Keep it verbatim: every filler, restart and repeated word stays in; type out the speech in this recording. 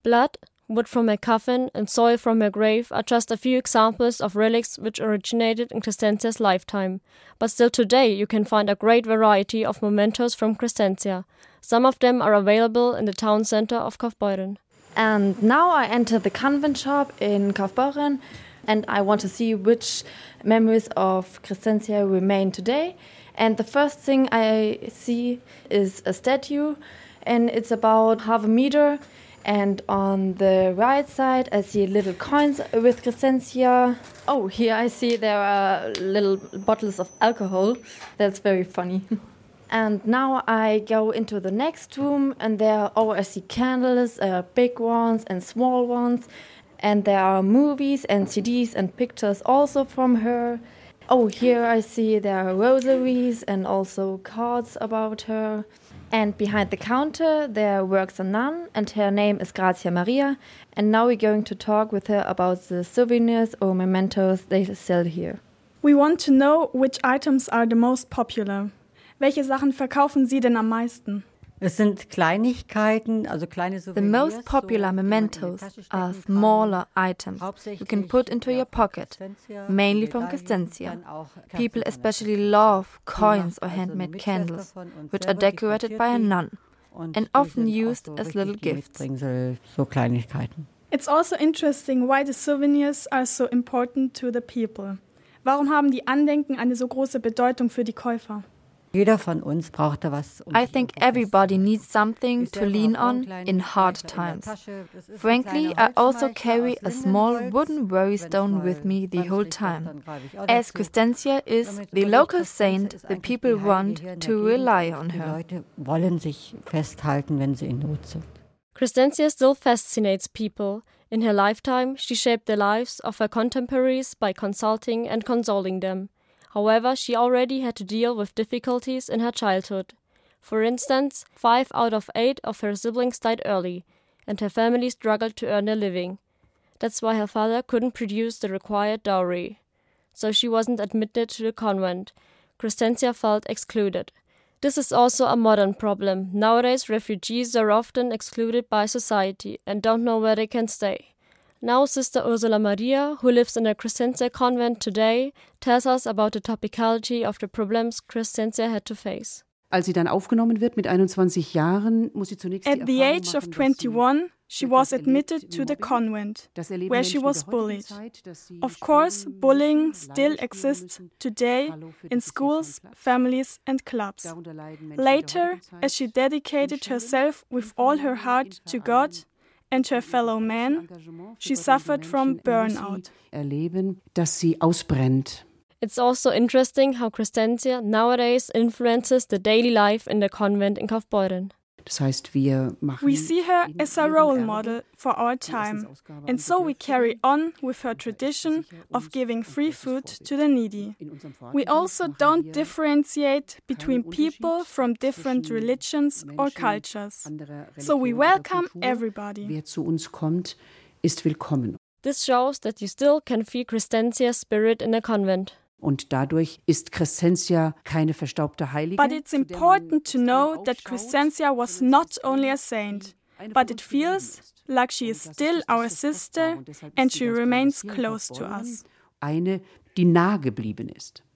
Blood, wood from her coffin, and soil from her grave are just a few examples of relics which originated in Crescenzia's lifetime. But still today you can find a great variety of mementos from Crescencia. Some of them are available in the town center of Kaufbeuren. And now I enter the convent shop in Kaufbeuren, and I want to see which memories of Crescencia remain today. And the first thing I see is a statue, and it's about half a meter. And on the right side, I see little coins with Crescencia. Oh, here I see there are little bottles of alcohol. That's very funny. And now I go into the next room, and there, oh, I see candles, uh, big ones and small ones. And there are movies and C Ds and pictures also from her. Oh, here I see there are rosaries and also cards about her. And behind the counter, there works a nun, and her name is Grazia Maria. And now we're going to talk with her about the souvenirs or mementos they sell here. We want to know which items are the most popular. Welche Sachen verkaufen Sie denn am meisten? Es sind Kleinigkeiten, also kleine Souvenirs. The most popular mementos are smaller items you can put into your pocket, mainly from Crescencia. People especially love coins or handmade candles, which are decorated by a nun and often used as little gifts. So Kleinigkeiten. It's also interesting why the souvenirs are so important to the people. Warum haben die Andenken eine so große Bedeutung für die Käufer? Jeder von uns braucht da was. I think everybody needs something to lean on in hard times. Frankly, I also carry a small wooden worry stone with me the whole time. As Crescencia is the local saint, the people want to rely on her. Leute wollen sich festhalten, wenn sie in Not sind. Crescencia still fascinates people. In her lifetime, she shaped the lives of her contemporaries by consulting and consoling them. However, she already had to deal with difficulties in her childhood. For instance, five out of eight of her siblings died early, and her family struggled to earn a living. That's why her father couldn't produce the required dowry. So she wasn't admitted to the convent. Crescencia felt excluded. This is also a modern problem. Nowadays, refugees are often excluded by society and don't know where they can stay. Now Sister Ursula Maria, who lives in a Crescencia convent today, tells us about the topicality of the problems Crescencia had to face. Als sie dann aufgenommen wird mit einundzwanzig Jahren, muss sie zunächst At the age of twenty-one, she was admitted to the convent, where she was bullied. Of course, bullying still exists today in schools, families and clubs. Later, as she dedicated herself with all her heart to God and her fellow man, she suffered from burnout. Erleben, dass sie ausbrennt. It's also interesting how Crescencia nowadays influences the daily life in the convent in Kaufbeuren. Das heißt, wir machen We see her as a role model for our time, and so we carry on with her tradition of giving free food to the needy. We also don't differentiate between people from different religions or cultures, so we welcome everybody. Wer zu uns kommt, ist willkommen. This shows that you still can feel Crescencia's spirit in a convent. Und dadurch ist Crescencia keine verstaubte Heilige. But it's important to know that Crescencia was not only a saint, but it feels like she is still our sister and she remains close to us. Eine, die nah geblieben ist.